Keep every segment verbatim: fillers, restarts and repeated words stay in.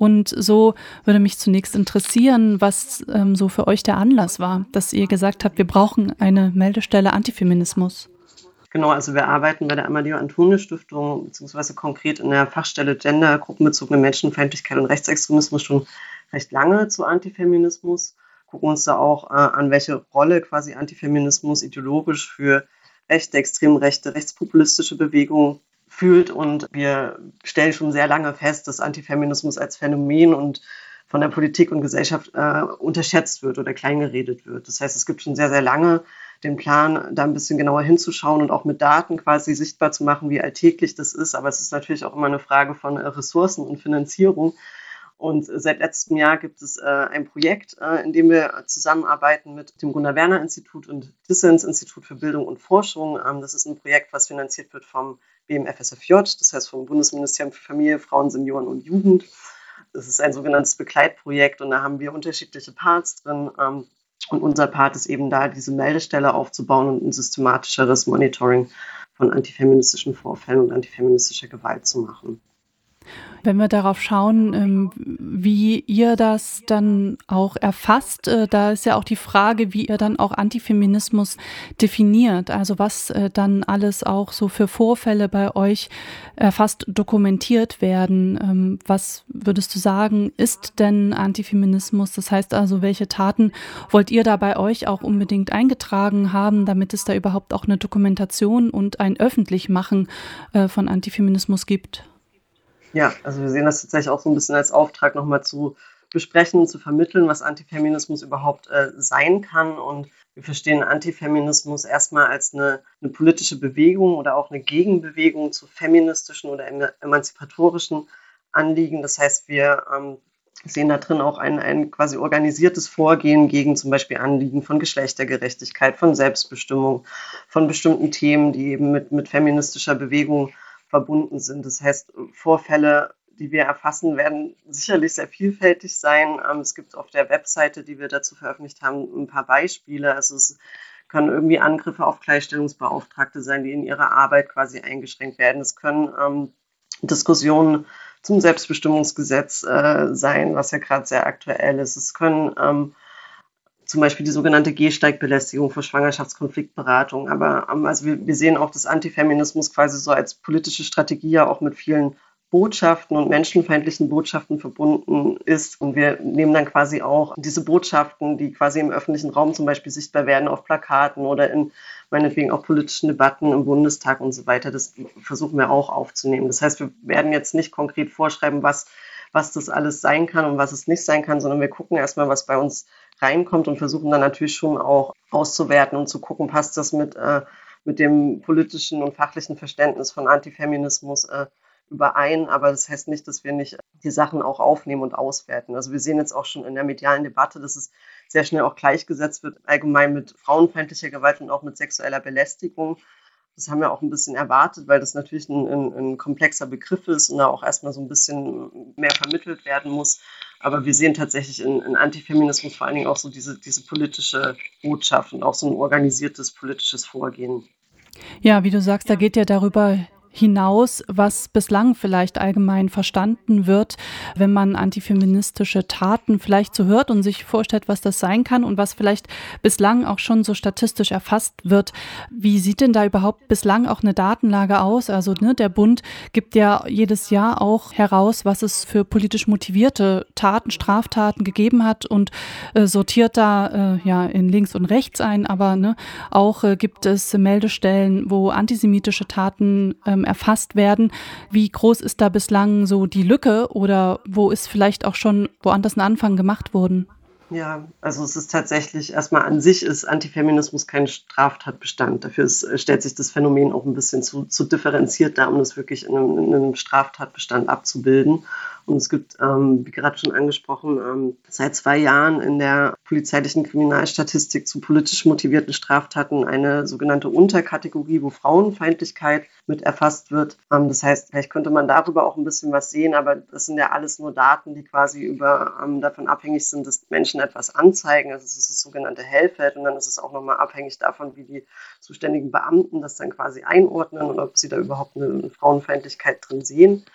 Und so würde mich zunächst interessieren, was ähm, so für euch der Anlass war, dass ihr gesagt habt, wir brauchen eine Meldestelle Antifeminismus. Genau, also wir arbeiten bei der Amadeo-Antonio-Stiftung, beziehungsweise konkret in der Fachstelle Gender, gruppenbezogene Menschenfeindlichkeit und Rechtsextremismus schon recht lange zu Antifeminismus, gucken uns da auch äh, an, welche Rolle quasi Antifeminismus ideologisch für rechte, extrem rechte, rechtspopulistische Bewegungen fühlt, und wir stellen schon sehr lange fest, dass Antifeminismus als Phänomen und von der Politik und Gesellschaft äh, unterschätzt wird oder kleingeredet wird. Das heißt, es gibt schon sehr, sehr lange den Plan, da ein bisschen genauer hinzuschauen und auch mit Daten quasi sichtbar zu machen, wie alltäglich das ist. Aber es ist natürlich auch immer eine Frage von äh, Ressourcen und Finanzierung. Und seit letztem Jahr gibt es äh, ein Projekt, äh, in dem wir zusammenarbeiten mit dem Gunnar-Werner-Institut und Dissens-Institut für Bildung und Forschung. Ähm, das ist ein Projekt, was finanziert wird vom B M F S F J, das heißt vom Bundesministerium für Familie, Frauen, Senioren und Jugend. Das ist ein sogenanntes Begleitprojekt, und da haben wir unterschiedliche Parts drin. Ähm, und unser Part ist eben da, diese Meldestelle aufzubauen und ein systematischeres Monitoring von antifeministischen Vorfällen und antifeministischer Gewalt zu machen. Wenn wir darauf schauen, wie ihr das dann auch erfasst, da ist ja auch die Frage, wie ihr dann auch Antifeminismus definiert. Also was dann alles auch so für Vorfälle bei euch erfasst dokumentiert werden. Was würdest du sagen, ist denn Antifeminismus? Das heißt also, welche Taten wollt ihr da bei euch auch unbedingt eingetragen haben, damit es da überhaupt auch eine Dokumentation und ein Öffentlichmachen von Antifeminismus gibt? Ja, also wir sehen das tatsächlich auch so ein bisschen als Auftrag, nochmal zu besprechen und zu vermitteln, was Antifeminismus überhaupt äh, sein kann. Und wir verstehen Antifeminismus erstmal als eine, eine politische Bewegung oder auch eine Gegenbewegung zu feministischen oder emanzipatorischen Anliegen. Das heißt, wir ähm, sehen da drin auch ein, ein quasi organisiertes Vorgehen gegen zum Beispiel Anliegen von Geschlechtergerechtigkeit, von Selbstbestimmung, von bestimmten Themen, die eben mit, mit feministischer Bewegung verbunden sind. Das heißt, Vorfälle, die wir erfassen, werden sicherlich sehr vielfältig sein. Es gibt auf der Webseite, die wir dazu veröffentlicht haben, ein paar Beispiele. Also es können irgendwie Angriffe auf Gleichstellungsbeauftragte sein, die in ihrer Arbeit quasi eingeschränkt werden. Es können ähm, Diskussionen zum Selbstbestimmungsgesetz äh, sein, was ja gerade sehr aktuell ist. Es können ähm, zum Beispiel die sogenannte Gehsteigbelästigung für Schwangerschaftskonfliktberatung. Aber ähm, also wir, wir sehen auch, dass Antifeminismus quasi so als politische Strategie ja auch mit vielen Botschaften und menschenfeindlichen Botschaften verbunden ist. Und wir nehmen dann quasi auch diese Botschaften, die quasi im öffentlichen Raum zum Beispiel sichtbar werden, auf Plakaten oder in meinetwegen auch politischen Debatten im Bundestag und so weiter. Das versuchen wir auch aufzunehmen. Das heißt, wir werden jetzt nicht konkret vorschreiben, was, was das alles sein kann und was es nicht sein kann, sondern wir gucken erstmal, was bei uns reinkommt und versuchen dann natürlich schon auch auszuwerten und zu gucken, passt das mit, äh, mit dem politischen und fachlichen Verständnis von Antifeminismus äh, überein. Aber das heißt nicht, dass wir nicht die Sachen auch aufnehmen und auswerten. Also wir sehen jetzt auch schon in der medialen Debatte, dass es sehr schnell auch gleichgesetzt wird, allgemein mit frauenfeindlicher Gewalt und auch mit sexueller Belästigung. Das haben wir auch ein bisschen erwartet, weil das natürlich ein, ein, ein komplexer Begriff ist und da auch erstmal so ein bisschen mehr vermittelt werden muss. Aber wir sehen tatsächlich in, in Antifeminismus vor allen Dingen auch so diese, diese politische Botschaft und auch so ein organisiertes politisches Vorgehen. Ja, wie du sagst, da geht ja darüber hinaus, was bislang vielleicht allgemein verstanden wird, wenn man antifeministische Taten vielleicht so hört und sich vorstellt, was das sein kann und was vielleicht bislang auch schon so statistisch erfasst wird. Wie sieht denn da überhaupt bislang auch eine Datenlage aus? Also ne, der Bund gibt ja jedes Jahr auch heraus, was es für politisch motivierte Taten, Straftaten gegeben hat und äh, sortiert da äh, ja in links und rechts ein, aber ne, auch äh, gibt es Meldestellen, wo antisemitische Taten ähm, erfasst werden. Wie groß ist da bislang so die Lücke oder wo ist vielleicht auch schon woanders ein Anfang gemacht worden? Ja, also es ist tatsächlich, erstmal an sich ist Antifeminismus kein Straftatbestand. Dafür ist, stellt sich das Phänomen auch ein bisschen zu, zu differenziert dar, um das wirklich in einem, in einem Straftatbestand abzubilden. Und es gibt, ähm, wie gerade schon angesprochen, ähm, seit zwei Jahren in der polizeilichen Kriminalstatistik zu politisch motivierten Straftaten eine sogenannte Unterkategorie, wo Frauenfeindlichkeit mit erfasst wird. Ähm, das heißt, vielleicht könnte man darüber auch ein bisschen was sehen, aber das sind ja alles nur Daten, die quasi über ähm, davon abhängig sind, dass Menschen etwas anzeigen. Also es ist das sogenannte Hellfeld und dann ist es auch nochmal abhängig davon, wie die zuständigen Beamten das dann quasi einordnen und ob sie da überhaupt eine Frauenfeindlichkeit drin sehen.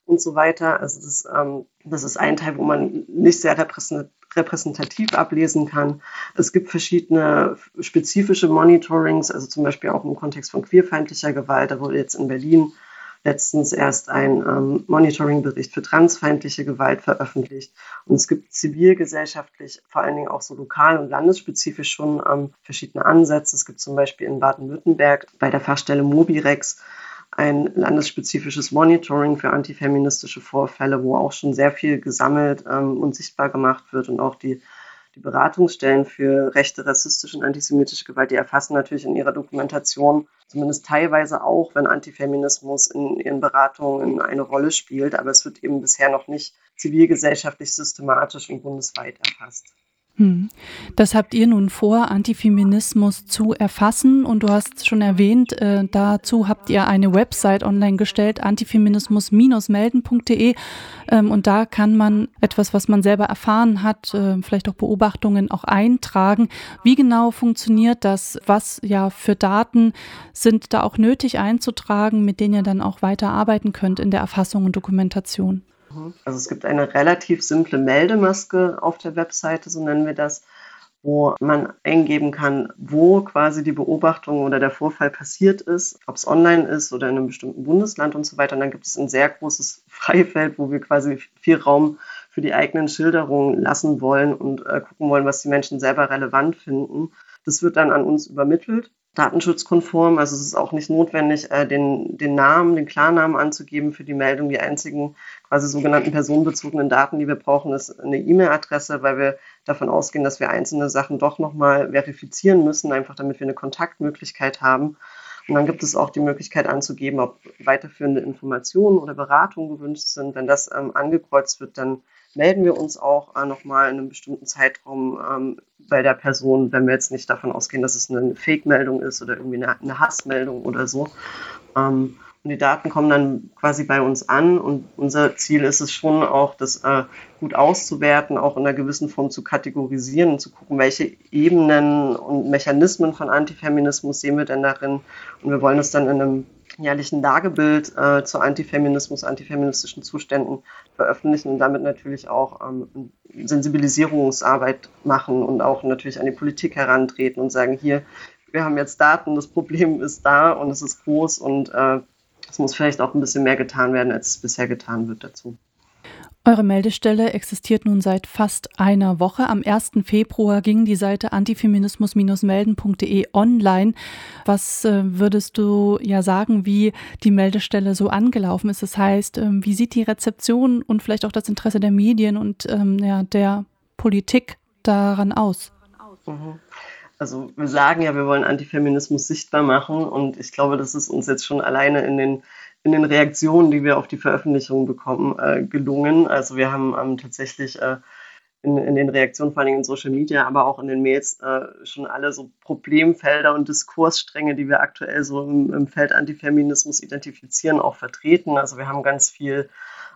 und so weiter. Also das, ähm, das ist ein Teil, wo man nicht sehr repräsentativ ablesen kann. Es gibt verschiedene spezifische Monitorings, also zum Beispiel auch im Kontext von queerfeindlicher Gewalt. Da wurde jetzt in Berlin letztens erst ein ähm, Monitoring-Bericht für transfeindliche Gewalt veröffentlicht. Und es gibt zivilgesellschaftlich, vor allen Dingen auch so lokal- und landesspezifisch schon ähm, verschiedene Ansätze. Es gibt zum Beispiel in Baden-Württemberg bei der Fachstelle Mobirex ein landesspezifisches Monitoring für antifeministische Vorfälle, wo auch schon sehr viel gesammelt ähm, und sichtbar gemacht wird. Und auch die, die Beratungsstellen für rechte, rassistische und antisemitische Gewalt, die erfassen natürlich in ihrer Dokumentation zumindest teilweise auch, wenn Antifeminismus in ihren Beratungen eine Rolle spielt. Aber es wird eben bisher noch nicht zivilgesellschaftlich systematisch und bundesweit erfasst. Hm. Das habt ihr nun vor, Antifeminismus zu erfassen, und du hast schon erwähnt, äh, dazu habt ihr eine Website online gestellt, antifeminismus melden punkt de, ähm, und da kann man etwas, was man selber erfahren hat, äh, vielleicht auch Beobachtungen auch eintragen. Wie genau funktioniert das? Was ja für Daten sind da auch nötig einzutragen, mit denen ihr dann auch weiter arbeiten könnt in der Erfassung und Dokumentation? Also es gibt eine relativ simple Meldemaske auf der Webseite, so nennen wir das, wo man eingeben kann, wo quasi die Beobachtung oder der Vorfall passiert ist, ob es online ist oder in einem bestimmten Bundesland und so weiter. Und dann gibt es ein sehr großes Freifeld, wo wir quasi viel Raum für die eigenen Schilderungen lassen wollen und äh, gucken wollen, was die Menschen selber relevant finden. Das wird dann an uns übermittelt, datenschutzkonform. Also es ist auch nicht notwendig, äh, den, den Namen, den Klarnamen anzugeben für die Meldung. Die einzigen quasi sogenannten personenbezogenen Daten, die wir brauchen, ist eine E-Mail-Adresse, weil wir davon ausgehen, dass wir einzelne Sachen doch nochmal verifizieren müssen, einfach damit wir eine Kontaktmöglichkeit haben. Und dann gibt es auch die Möglichkeit anzugeben, ob weiterführende Informationen oder Beratungen gewünscht sind. Wenn das ähm, angekreuzt wird, dann melden wir uns auch äh, nochmal in einem bestimmten Zeitraum ähm, bei der Person, wenn wir jetzt nicht davon ausgehen, dass es eine Fake-Meldung ist oder irgendwie eine, eine Hassmeldung oder so. Ähm, und die Daten kommen dann quasi bei uns an, und unser Ziel ist es schon auch, das äh, gut auszuwerten, auch in einer gewissen Form zu kategorisieren und zu gucken, welche Ebenen und Mechanismen von Antifeminismus sehen wir denn darin. Und wir wollen es dann in einem jährlichen Lagebild äh, zu Antifeminismus, antifeministischen Zuständen veröffentlichen und damit natürlich auch ähm, Sensibilisierungsarbeit machen und auch natürlich an die Politik herantreten und sagen, hier, wir haben jetzt Daten, das Problem ist da und es ist groß, und äh, es muss vielleicht auch ein bisschen mehr getan werden, als es bisher getan wird dazu. Eure Meldestelle existiert nun seit fast einer Woche. Am ersten Februar ging die Seite antifeminismus melden punkt de online. Was äh, würdest du ja sagen, wie die Meldestelle so angelaufen ist? Das heißt, ähm, wie sieht die Rezeption und vielleicht auch das Interesse der Medien und ähm, ja, der Politik daran aus? Mhm. Also wir sagen ja, wir wollen Antifeminismus sichtbar machen, und ich glaube, das ist uns jetzt schon alleine in den in den Reaktionen, die wir auf die Veröffentlichung bekommen, äh, gelungen. Also wir haben ähm, tatsächlich äh, in, in den Reaktionen, vor allem in Social Media, aber auch in den Mails, äh, schon alle so Problemfelder und Diskursstränge, die wir aktuell so im, im Feld Antifeminismus identifizieren, auch vertreten. Also wir haben ganz viel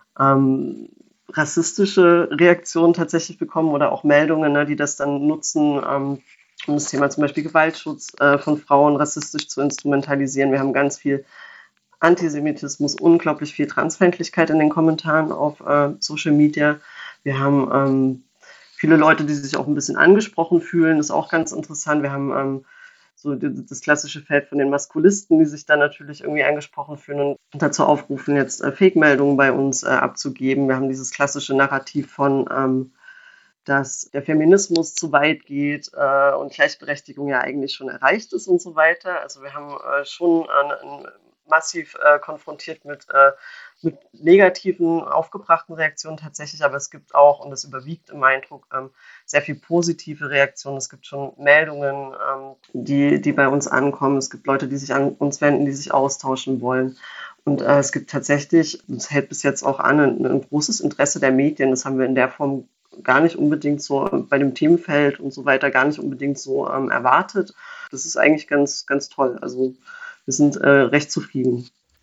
ähm, rassistische Reaktionen tatsächlich bekommen oder auch Meldungen, ne, die das dann nutzen, ähm, um das Thema zum Beispiel Gewaltschutz äh, von Frauen rassistisch zu instrumentalisieren. Wir haben ganz viel Antisemitismus, unglaublich viel Transfeindlichkeit in den Kommentaren auf äh, Social Media. Wir haben ähm, viele Leute, die sich auch ein bisschen angesprochen fühlen, das ist auch ganz interessant. Wir haben ähm, so die, das klassische Feld von den Maskulisten, die sich dann natürlich irgendwie angesprochen fühlen und dazu aufrufen, jetzt äh, Fake-Meldungen bei uns äh, abzugeben. Wir haben dieses klassische Narrativ von ähm, dass der Feminismus zu weit geht äh, und Gleichberechtigung ja eigentlich schon erreicht ist und so weiter. Also wir haben äh, schon äh, massiv äh, konfrontiert mit, äh, mit negativen, aufgebrachten Reaktionen tatsächlich, aber es gibt auch, und das überwiegt im Eindruck, ähm, sehr viel positive Reaktionen. Es gibt schon Meldungen, ähm, die, die bei uns ankommen. Es gibt Leute, die sich an uns wenden, die sich austauschen wollen. Und äh, es gibt tatsächlich, das hält bis jetzt auch an, ein, ein großes Interesse der Medien. Das haben wir in der Form gar nicht unbedingt so bei dem Themenfeld und so weiter gar nicht unbedingt so ähm, erwartet. Das ist eigentlich ganz, ganz toll. Also wir sind äh, recht zufrieden.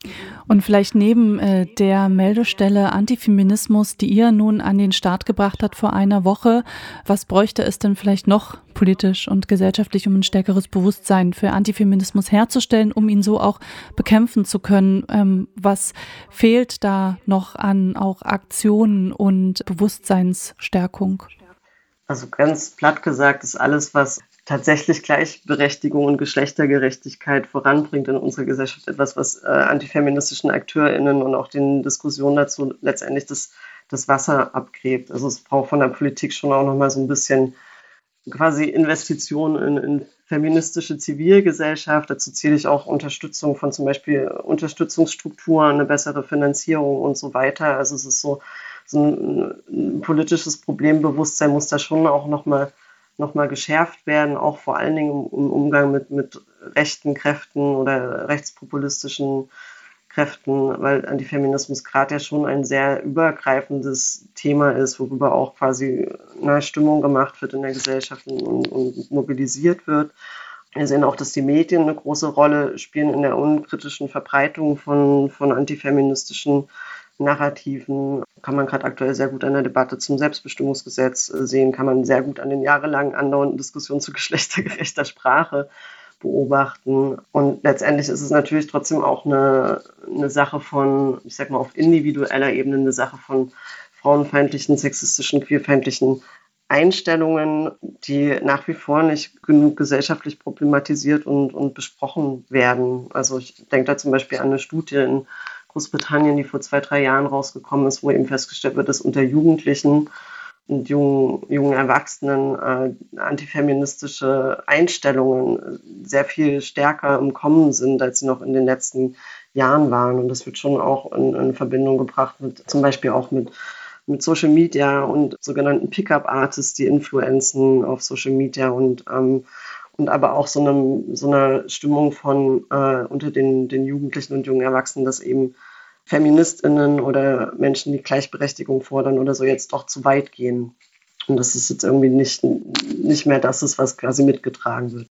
Und vielleicht neben äh, der Meldestelle Antifeminismus, die ihr nun an den Start gebracht habt vor einer Woche, was bräuchte es denn vielleicht noch politisch und gesellschaftlich, um ein stärkeres Bewusstsein für Antifeminismus herzustellen, um ihn so auch bekämpfen zu können? Ähm, was fehlt da noch an auch Aktionen und Bewusstseinsstärkung? Also ganz platt gesagt ist alles, was tatsächlich Gleichberechtigung und Geschlechtergerechtigkeit voranbringt in unserer Gesellschaft, etwas, was äh, antifeministischen AkteurInnen und auch den Diskussionen dazu letztendlich das, das Wasser abgräbt. Also es braucht von der Politik schon auch nochmal so ein bisschen quasi Investitionen in, in feministische Zivilgesellschaft. Dazu zähle ich auch Unterstützung von zum Beispiel Unterstützungsstrukturen, eine bessere Finanzierung und so weiter. Also es ist so, so ein, ein politisches Problembewusstsein muss da schon auch nochmal noch mal geschärft werden, auch vor allen Dingen im, im Umgang mit, mit rechten Kräften oder rechtspopulistischen Kräften, weil Antifeminismus gerade ja schon ein sehr übergreifendes Thema ist, worüber auch quasi eine Stimmung gemacht wird in der Gesellschaft und, und mobilisiert wird. Wir sehen auch, dass die Medien eine große Rolle spielen in der unkritischen Verbreitung von, von antifeministischen Narrativen. Kann man gerade aktuell sehr gut an der Debatte zum Selbstbestimmungsgesetz sehen, kann man sehr gut an den jahrelangen andauernden Diskussionen zu geschlechtergerechter Sprache beobachten. Und letztendlich ist es natürlich trotzdem auch eine, eine Sache von, ich sag mal, auf individueller Ebene eine Sache von frauenfeindlichen, sexistischen, queerfeindlichen Einstellungen, die nach wie vor nicht genug gesellschaftlich problematisiert und, und besprochen werden. Also ich denke da zum Beispiel an eine Studie in Großbritannien, die vor zwei, drei Jahren rausgekommen ist, wo eben festgestellt wird, dass unter Jugendlichen und jungen, jungen Erwachsenen äh, antifeministische Einstellungen sehr viel stärker im Kommen sind, als sie noch in den letzten Jahren waren. Und das wird schon auch in, in Verbindung gebracht mit zum Beispiel auch mit, mit Social Media und sogenannten Pickup-Artists, die influenzen auf Social Media und ähm, und aber auch so eine, so eine Stimmung von äh, unter den, den Jugendlichen und jungen Erwachsenen, dass eben FeministInnen oder Menschen, die Gleichberechtigung fordern oder so, jetzt doch zu weit gehen. Und dass es jetzt irgendwie nicht, nicht mehr das ist, was quasi mitgetragen wird.